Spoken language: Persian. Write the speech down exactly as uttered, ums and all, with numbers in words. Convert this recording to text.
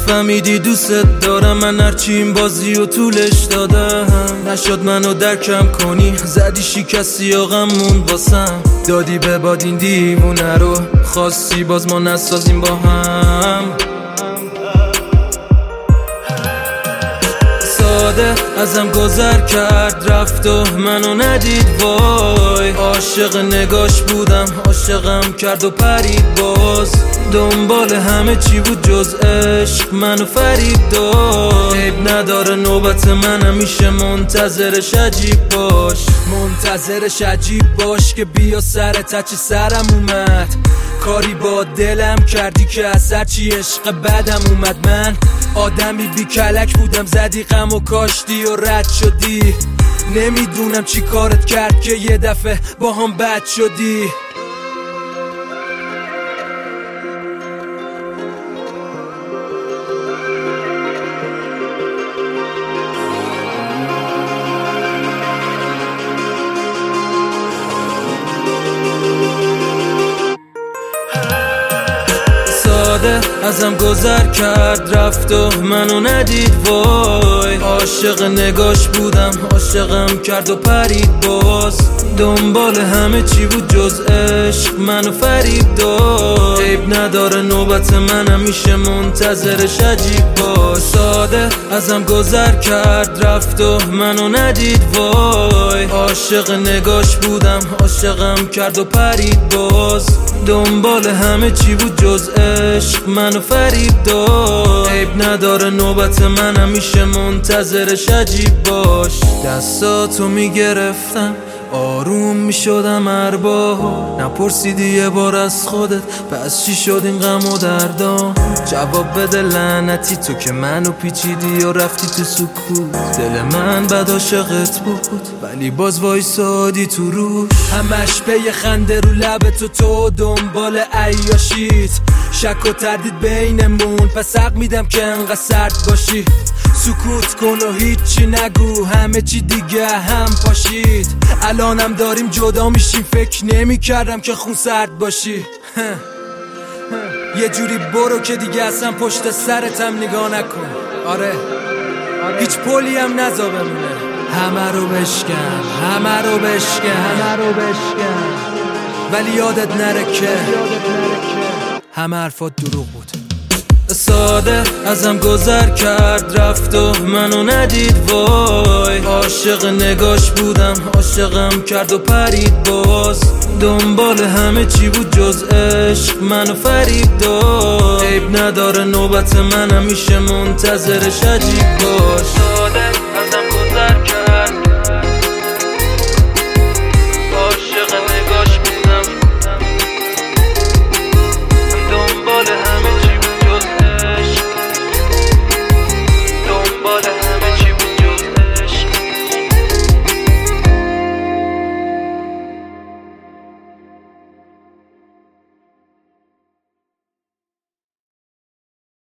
نفهمیدی دوست دارم، من هرچی این بازی و طولش دادم نشد منو درکم کنی، زدی شکستی آقام موند واسم، دادی به باد این دیوونه رو، خواستی باز ما نسازیم با هم. ساده ازم گذر کرد رفت و منو ندید، وای عاشق نگاش بودم، عاشقم کرد و پرید، باز دنبال همه چی بود جز عشق منو فریب داد. عیب نداره نوبت من همیشه منتظرش عجیب باش، منتظرش عجیب باش که بیا سرت چی سرم اومد، کاری با دلم کردی که از هرچی عشق بدم اومد. من آدمی بی کلک بودم، زدی غم و کاشتی و رد شدی، نمیدونم چی کارت کرد که یه دفعه با هم بد شدی. ازم گذر کرد رفت و منو ندید، وای عاشق نگاش بودم، عاشقم کرد و پرید، باز دنبال همه چی بود جز عشق منو فریب داد. عیب نداره نوبت من همیشه منتظرش عجیب باش. ساده ازم گذر کرد رفت و منو ندید، وای عاشق نگاش بودم، عاشقم کرد و پرید، باز دنبال همه چی بود جز عشق منو فریب داد. عیب نداره نوبت من همیشه منتظرش عجیب باش. دستاتو میگرفتم آروم میشدم هر بار، نپرسیدی یه بار از خودت پس چی شد این غم و دردام، جواب بده لعنتی تو که منو پیچیدی و رفتی تو سکوت. دل من بد عاشقت بود ولی باز وایسادی تو روش، همش پی خنده رو لب تو، تو دنبال عیاشیت، شک و تردید بینمون، پس حق میدم که انقدر سرد باشی. سکوت کن و هیچی نگو، همه چی دیگه هم پاشید، الانم داریم جدا میشیم، فکر نمی کردم که خون سرد باشی. یه جوری برو که دیگه اصلا پشت سرتم نگاه نکن، آره هیچ پولی هم نزا بمونه، همه رو بشکن همه رو بشکن همه رو بشکن، ولی یادت نره که همه حرفات دروغ بود. ساده ازم گذر کرد رفت و منو ندید، وای عاشق نگاش بودم، عاشقم کرد و پرید، باز دنبال همه چی بود جز عشق منو فریب داد. عیب نداره نوبت من همیشه منتظرش عجیب باش.